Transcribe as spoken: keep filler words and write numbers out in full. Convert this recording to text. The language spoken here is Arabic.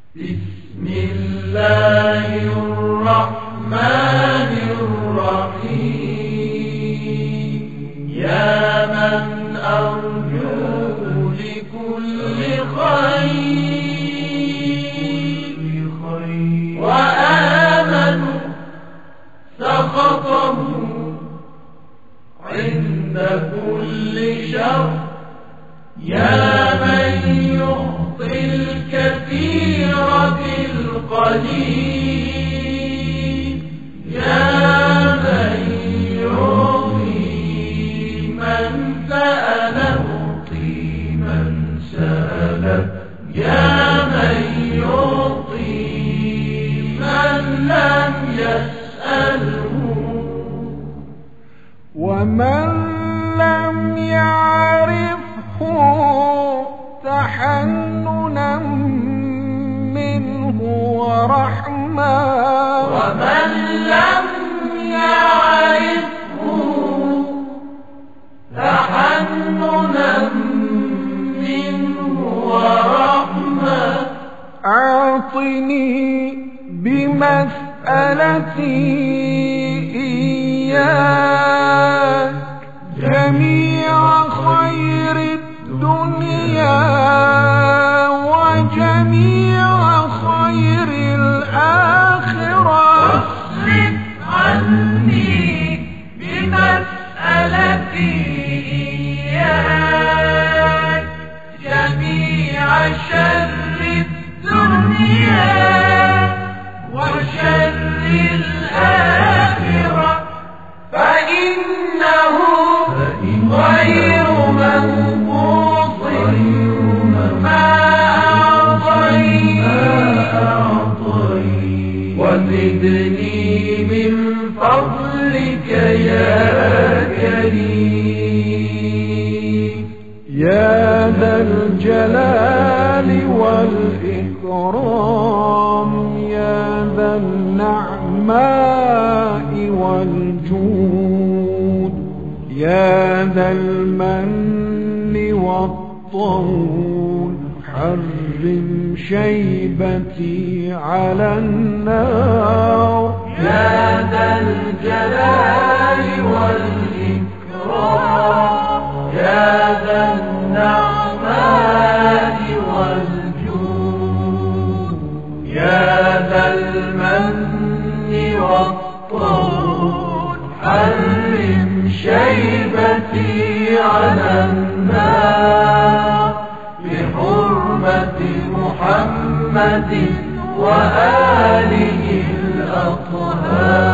بسم الله الرحمن الرحيم. يا من أرجو لكل خير وآمنوا سخطه عند كل شر. يا من يعطي الكثير بالقليل. يا من يعطي من سأل يعطي من سأل. يا من يعطي من لم يسأله. ومن لم يعرفه تحننا منه ورحمة. ومن لم يعرفه تحننا منه ورحمة. أعطني بمسألتي إياك جميع خير الدنيا وجميع خير الآخرة. واصرف عني بمسألتي إياك جميع شر الدنيا وشر الآخرة. فإنه غير منقوص ما أعطيت. وزدني من فضلك يا كريم. يا ذا الجلال والإكرام. يا ذا النعماء والجود. يا ذا المن والطول. حرم شيبتي على النار. يا ذا الجلال والإكرام. يا ذا النعماء والجود. يا ذا المن والطول. حرم شيبتي على النار. بحرمة محمد وآله الأطهار.